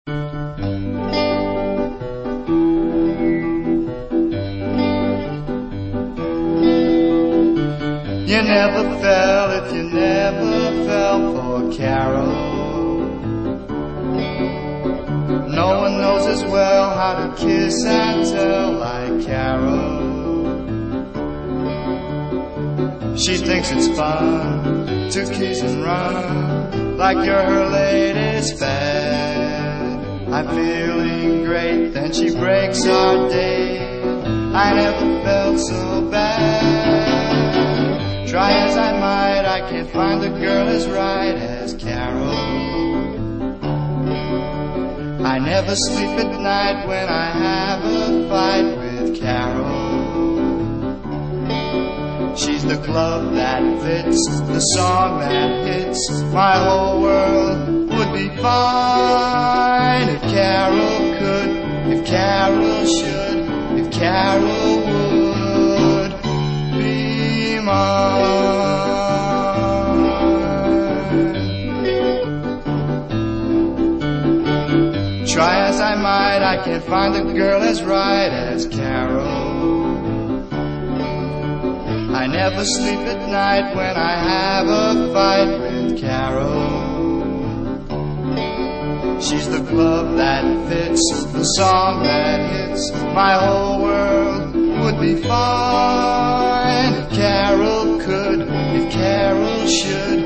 You never fell if you never fell for Carol. No one knows as well how to kiss and tell like Carol. She thinks it's fun to kiss and run like you're her latest fad. I'm feeling great, then she breaks our day. I never felt so bad. Try as I might, I can't find a girl as right as Carol. I never sleep at night when I have a fight with Carol. She's the glove that fits, the song that hits. My whole world would be fine if Carol could, if Carol should, if Carol would be mine. Try as I might, I can't find a girl as right as Carol. I never sleep at night when I have a fight with Carol. She's the glove that fits, the song that hits. My whole world would be fine if Carol could, if Carol should,